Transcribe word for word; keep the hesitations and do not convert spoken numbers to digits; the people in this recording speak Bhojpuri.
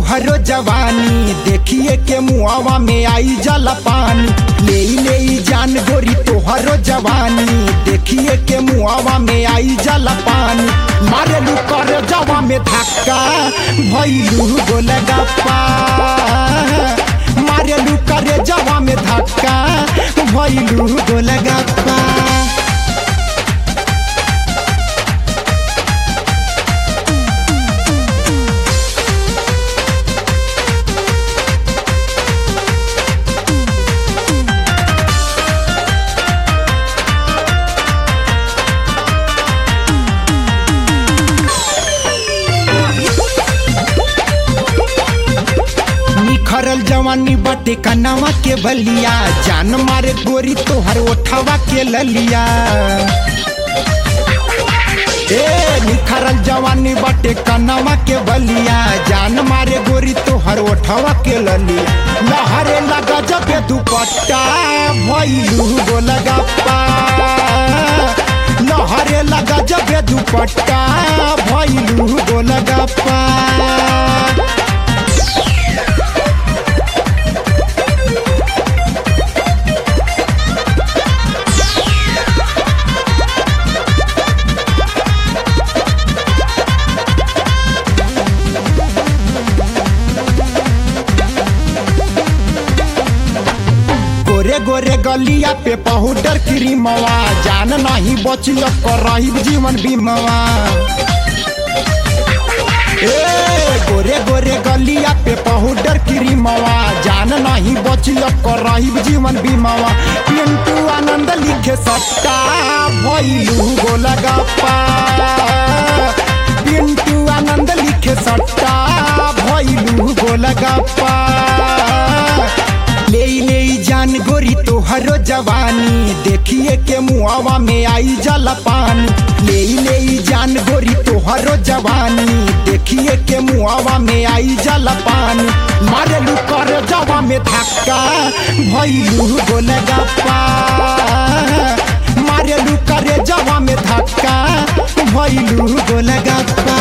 तोहरो जवानी देखिए के मुआवा में आई जला पानी। ले ले जान गोरी तोहरो जवानी देखिए के मुआवा में आई जला पानी। मारेलू कर जवा में धक्का भइलू गोलगप्पा। मारेलू कर जवा में धक्का भइलू गोलगप्पा। खरल जवानी बाटे कनावा के बलिया जान मारे गोरी तोहर ओठवा के ललिया। ए निखरल जवानी बाटे कनावा के बलिया जान मारे गोरी तोहर ओठवा के ललिया। लहरे लगा जब दुपट्टा भइलू गोलगप्पा। लहरे लगा जब दुपट्टा भइलू गोलगप्पा। गोरे गोरे गलिया पे पाउडर क्रीमवा जान नहीं बचिल करही जीवन बीमवा। ए गोरे गोरे गलिया पे पाउडर क्रीमवा जान नहीं बचिल करही जीवन बीमवा। पिंटू आनंद लिखे सट्टा भइलू गोलगप्पा। पिंटू आनंद लिखे सट्टा भइलू गोलगप्पा। ले ले जान गोरी तोहरो जवानी देखिए के मुआवा में आई जला पानी। ले ले जान गोरी तोहरो जवानी देखिए के मुआवा में आई जला पानी। मारेलू कर जवा में धक्का भइलू गोलगप्पा। मारेलू कर जवा में धक्का भइलू गोलगप्पा।